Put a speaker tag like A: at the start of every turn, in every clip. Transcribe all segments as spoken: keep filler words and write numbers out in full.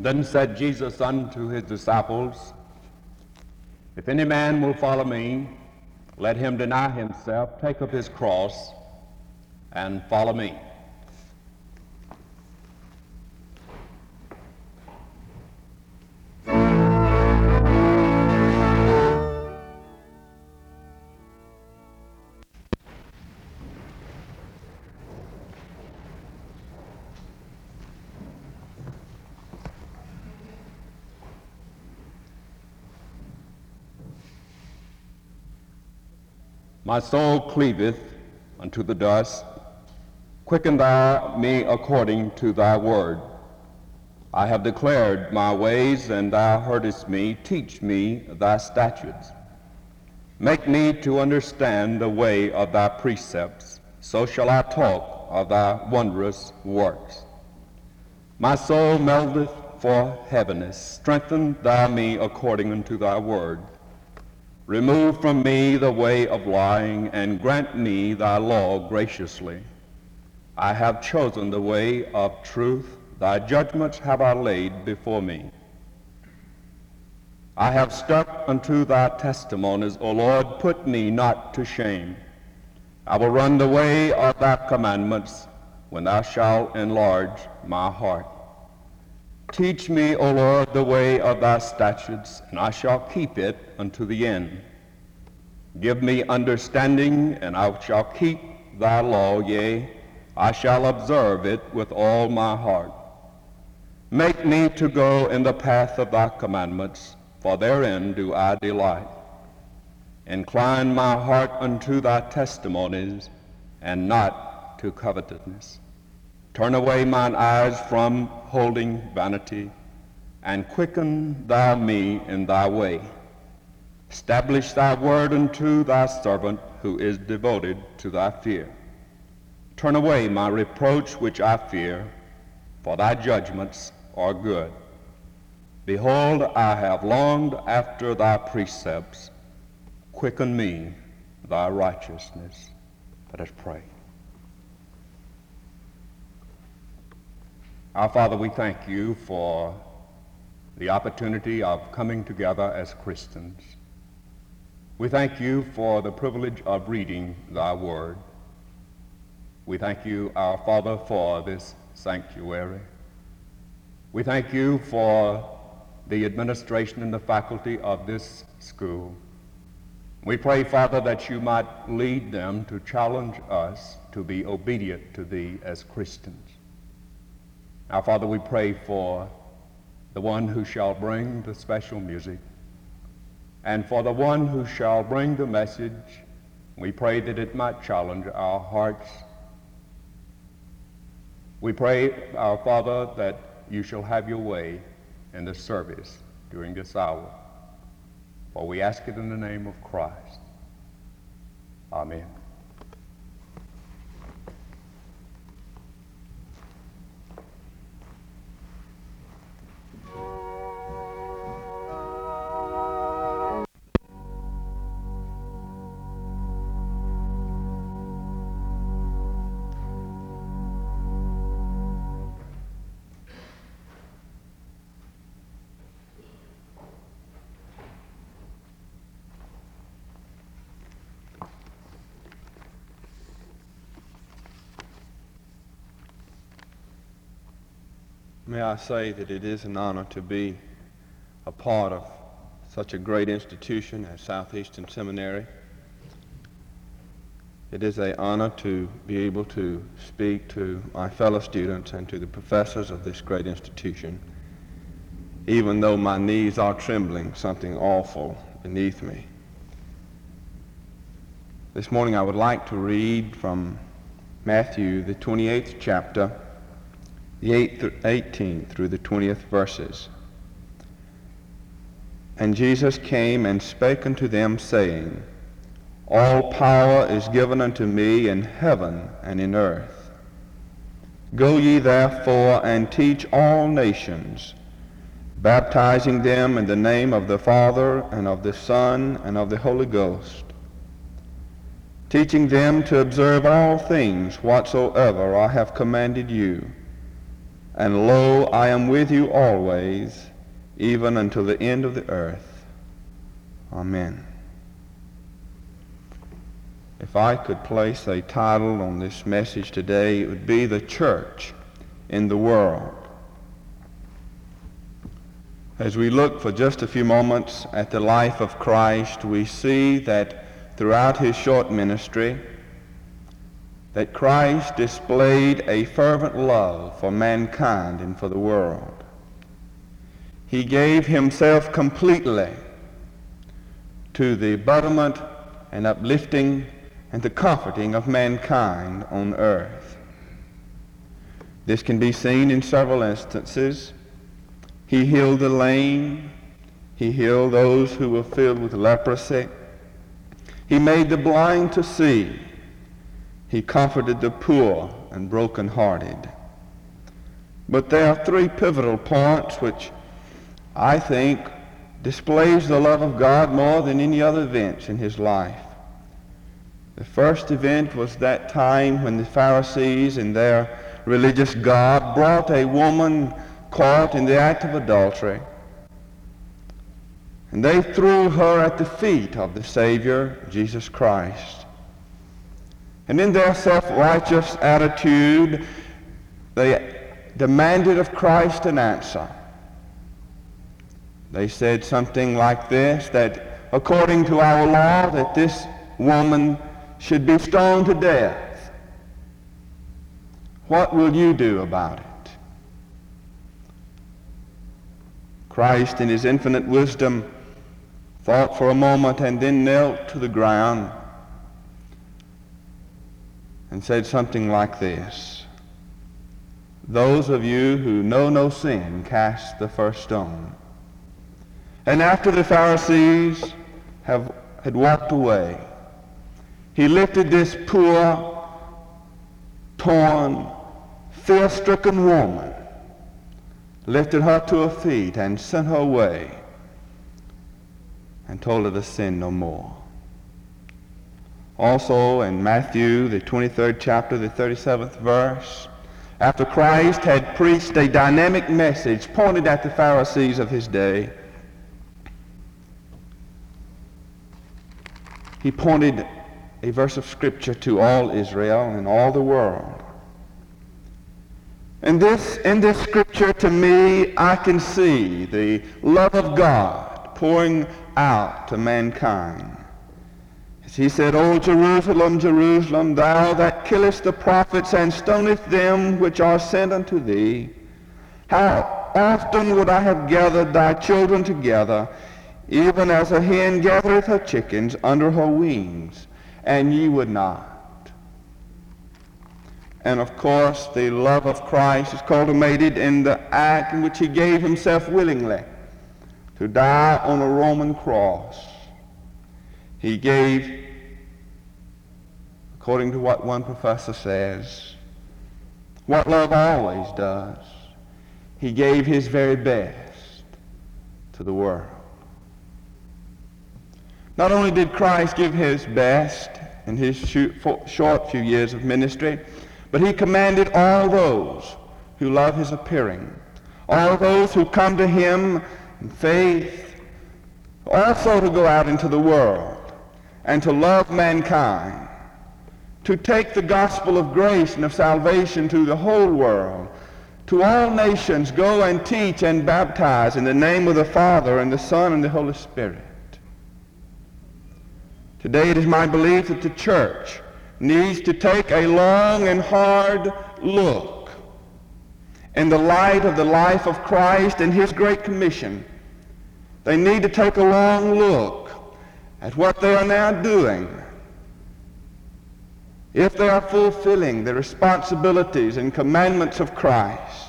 A: Then said Jesus unto his disciples, If any man will follow me, let him deny himself, take up his cross, and follow me. My soul cleaveth unto the dust. Quicken thou me according to thy word. I have declared my ways, and thou heardest me. Teach me thy statutes. Make me to understand the way of thy precepts. So shall I talk of thy wondrous works. My soul melteth for heaviness. Strengthen thou me according unto thy word. Remove from me the way of lying, and grant me thy law graciously. I have chosen the way of truth. Thy judgments have I laid before me. I have stuck unto thy testimonies, O Lord, put me not to shame. I will run the way of thy commandments when thou shalt enlarge my heart. Teach me, O Lord, the way of thy statutes, and I shall keep it unto the end. Give me understanding, and I shall keep thy law, yea, I shall observe it with all my heart. Make me to go in the path of thy commandments, for therein do I delight. Incline my heart unto thy testimonies, and not to covetousness. Turn away mine eyes from holding vanity, and quicken thou me in thy way. Establish thy word unto thy servant, who is devoted to thy fear. Turn away my reproach which I fear, for thy judgments are good. Behold, I have longed after thy precepts. Quicken me thy righteousness. Let us pray. Our Father, we thank you for the opportunity of coming together as Christians. We thank you for the privilege of reading thy word. We thank you, our Father, for this sanctuary. We thank you for the administration and the faculty of this school. We pray, Father, that you might lead them to challenge us to be obedient to thee as Christians. Our Father, we pray for the one who shall bring the special music, and for the one who shall bring the message. We pray that it might challenge our hearts. We pray, our Father, that you shall have your way in the service during this hour. For we ask it in the name of Christ. Amen.
B: May I say that it is an honor to be a part of such a great institution as Southeastern Seminary. It is an honor to be able to speak to my fellow students and to the professors of this great institution, even though my knees are trembling, something awful beneath me. This morning I would like to read from Matthew, the twenty-eighth chapter, the eighteenth through the twentieth verses. And Jesus came and spake unto them, saying, All power is given unto me in heaven and in earth. Go ye therefore and teach all nations, baptizing them in the name of the Father and of the Son and of the Holy Ghost, teaching them to observe all things whatsoever I have commanded you. and lo, I am with you always, even until the end of the earth. Amen. If I could place a title on this message today, it would be The Church in the World. As we look for just a few moments at the life of Christ, we see that throughout his short ministry, that Christ displayed a fervent love for mankind and for the world. He gave himself completely to the betterment and uplifting and the comforting of mankind on earth. This can be seen in several instances. He healed the lame. He healed those who were filled with leprosy. He made the blind to see. He comforted the poor and brokenhearted. But there are three pivotal points which I think displays the love of God more than any other events in his life. The first event was that time when the Pharisees in their religious garb brought a woman caught in the act of adultery, and they threw her at the feet of the Savior, Jesus Christ. And in their self-righteous attitude, they demanded of Christ an answer. They said something like this, that according to our law, that this woman should be stoned to death. What will you do about it? Christ, in his infinite wisdom, thought for a moment and then knelt to the ground and said something like this: "Those of you who know no sin, cast the first stone." And after the Pharisees have, had walked away, he lifted this poor, torn, fear-stricken woman, lifted her to her feet and sent her away and told her to sin no more. Also in Matthew, the twenty-third chapter, the thirty-seventh verse, after Christ had preached a dynamic message pointed at the Pharisees of his day, he pointed a verse of Scripture to all Israel and all the world. And this, in this Scripture, to me, I can see the love of God pouring out to mankind. As he said, "O Jerusalem, Jerusalem, thou that killest the prophets and stonest them which are sent unto thee, how often would I have gathered thy children together, even as a hen gathereth her chickens under her wings, and ye would not." And of course, the love of Christ is culminated in the act in which he gave himself willingly to die on a Roman cross. He gave, according to what one professor says, what love always does. He gave his very best to the world. Not only did Christ give his best in his short few years of ministry, but he commanded all those who love his appearing, all those who come to him in faith, also to go out into the world and to love mankind, to take the gospel of grace and of salvation to the whole world, to all nations go and teach and baptize in the name of the Father and the Son and the Holy Spirit. Today it is my belief that the church needs to take a long and hard look in the light of the life of Christ and his great commission. They need to take a long look at what they are now doing, if they are fulfilling the responsibilities and commandments of Christ.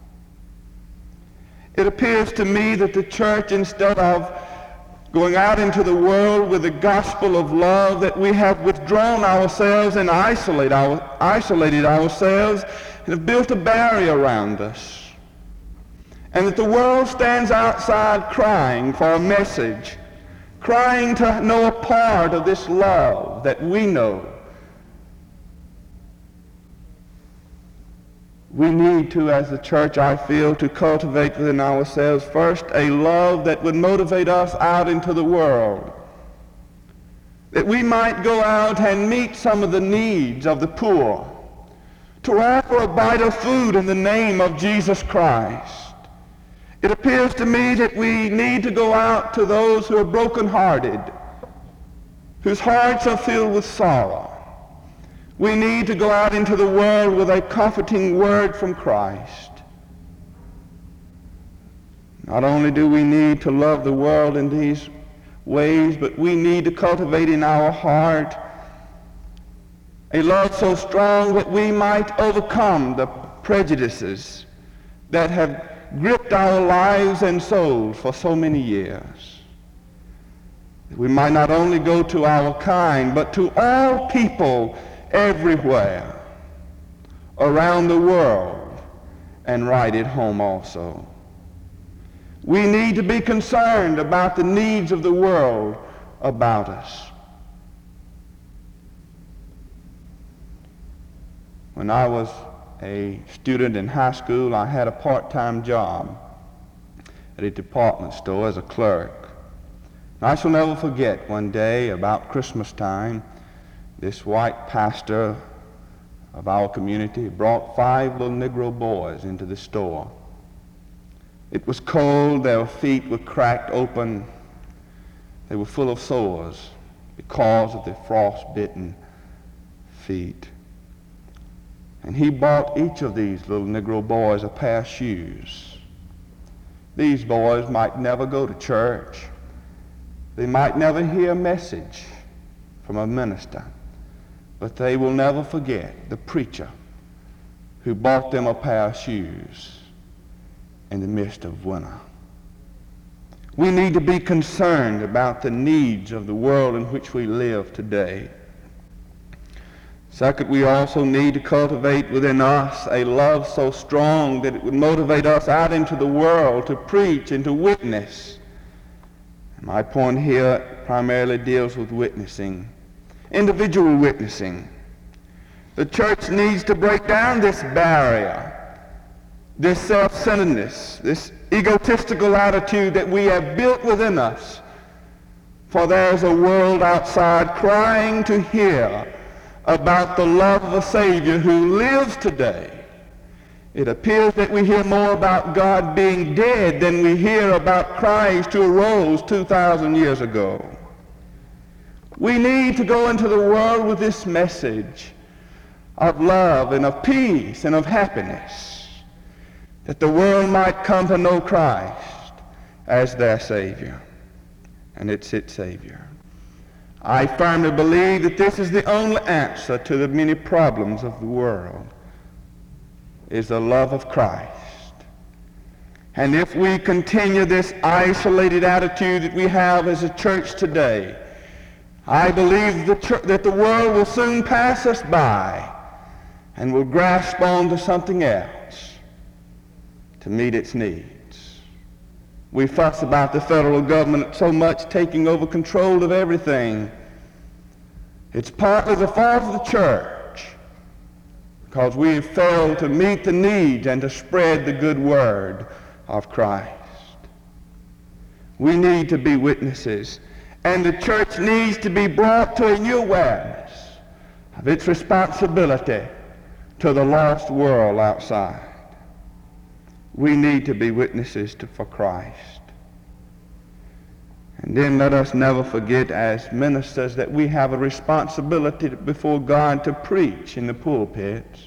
B: It appears to me that the church, instead of going out into the world with the gospel of love, that we have withdrawn ourselves and isolate our, isolated ourselves and have built a barrier around us. And that the world stands outside crying for a message, crying to know a part of this love that we know. We need to, as the church, I feel, to cultivate within ourselves first a love that would motivate us out into the world, that we might go out and meet some of the needs of the poor, to offer a bite of food in the name of Jesus Christ. It appears to me that we need to go out to those who are brokenhearted, whose hearts are filled with sorrow. We need to go out into the world with a comforting word from Christ. Not only do we need to love the world in these ways, but we need to cultivate in our heart a love so strong that we might overcome the prejudices that have gripped our lives and souls for so many years. We might not only go to our kind, but to all people everywhere around the world and right at home also. We need to be concerned about the needs of the world about us. When I was a student in high school, I had a part-time job at a department store as a clerk. And I shall never forget one day about Christmas time, this white pastor of our community brought five little Negro boys into the store. It was cold, their feet were cracked open, they were full of sores because of the frost-bitten feet. And he bought each of these little Negro boys a pair of shoes. These boys might never go to church. They might never hear a message from a minister. But they will never forget the preacher who bought them a pair of shoes in the midst of winter. We need to be concerned about the needs of the world in which we live today. Second, we also need to cultivate within us a love so strong that it would motivate us out into the world to preach and to witness. And my point here primarily deals with witnessing. Individual witnessing. The church needs to break down this barrier, this self-centeredness, this egotistical attitude that we have built within us. For there is a world outside crying to hear about the love of a Savior who lives today. It appears that we hear more about God being dead than we hear about Christ who arose two thousand years ago. We need to go into the world with this message of love and of peace and of happiness, that the world might come to know Christ as their Savior, and it's its Savior. I firmly believe that this is the only answer to the many problems of the world, is the love of Christ. And if we continue this isolated attitude that we have as a church today, I believe the church, that the world will soon pass us by and will grasp on to something else to meet its needs. We fuss about the federal government so much taking over control of everything. It's partly the fault of the church because we have failed to meet the needs and to spread the good word of Christ. We need to be witnesses, and the church needs to be brought to a new awareness of its responsibility to the lost world outside. We need to be witnesses to, for Christ. And then let us never forget as ministers that we have a responsibility before God to preach in the pulpits.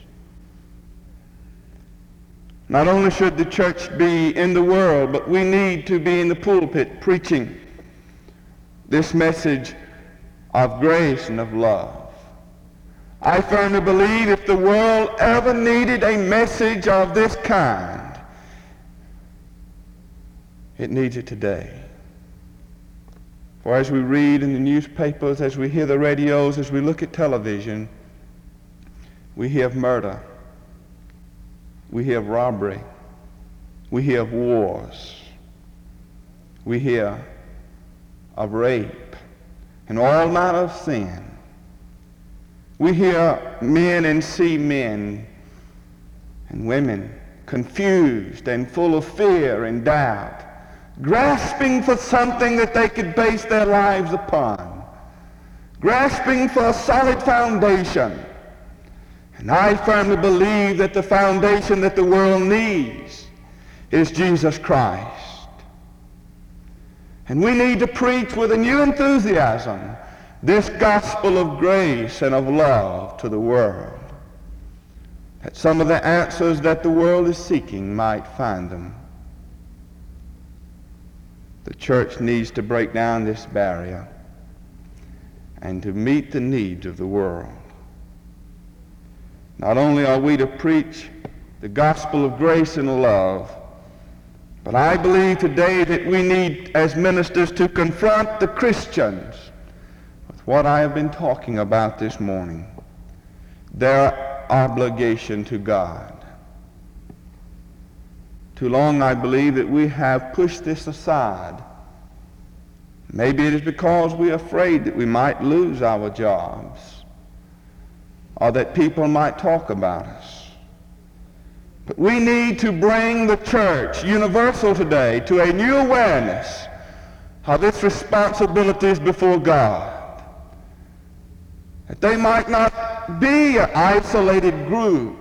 B: Not only should the church be in the world, but we need to be in the pulpit preaching this message of grace and of love. I firmly believe if the world ever needed a message of this kind, it needs it today. For as we read in the newspapers, as we hear the radios, as we look at television, we hear of murder, we hear of robbery, we hear of wars, we hear of rape and all manner of sin. We hear men and see men and women confused and full of fear and doubt, grasping for something that they could base their lives upon, grasping for a solid foundation. And I firmly believe that the foundation that the world needs is Jesus Christ. And we need to preach with a new enthusiasm this gospel of grace and of love to the world, that some of the answers that the world is seeking might find them. The church needs to break down this barrier and to meet the needs of the world. Not only are we to preach the gospel of grace and love, but I believe today that we need, as ministers, to confront the Christians with what I have been talking about this morning, their obligation to God. Too long, I believe, that we have pushed this aside. Maybe it is because we are afraid that we might lose our jobs, or that people might talk about us. But we need to bring the church, universal today, to a new awareness of its responsibilities before God. That they might not be an isolated group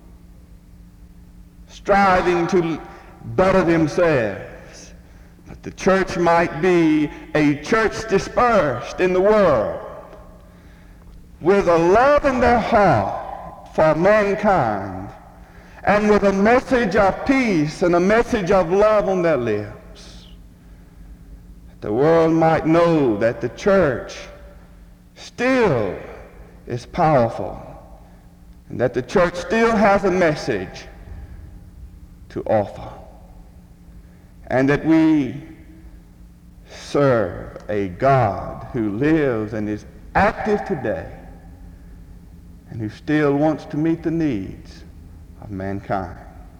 B: striving to better themselves, but the church might be a church dispersed in the world with a love in their heart for mankind, and with a message of peace and a message of love on their lips. That the world might know that the church still is powerful, and that the church still has a message to offer, and that we serve a God who lives and is active today, and who still wants to meet the needs of mankind.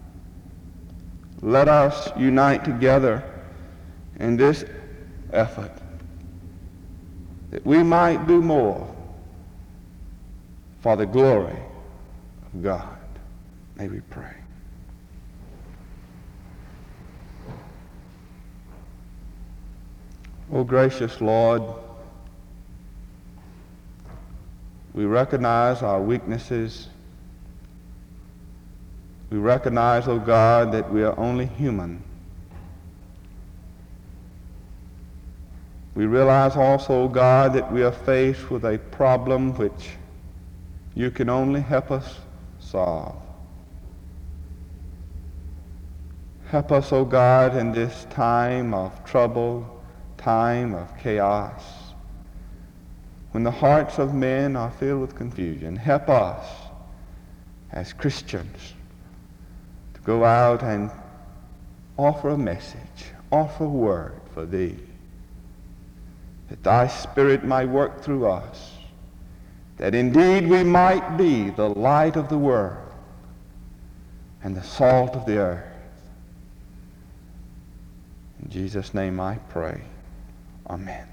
B: Let us unite together in this effort that we might do more for the glory of God. May we pray. Oh, gracious Lord, we recognize our weaknesses. We recognize, oh God, that we are only human. We realize also, God, that we are faced with a problem which you can only help us solve. Help us, oh God, in this time of trouble, time of chaos, when the hearts of men are filled with confusion. Help us as Christians to go out and offer a message, offer a word for thee, that thy Spirit might work through us, that indeed we might be the light of the world and the salt of the earth. In Jesus' name I pray. Amen.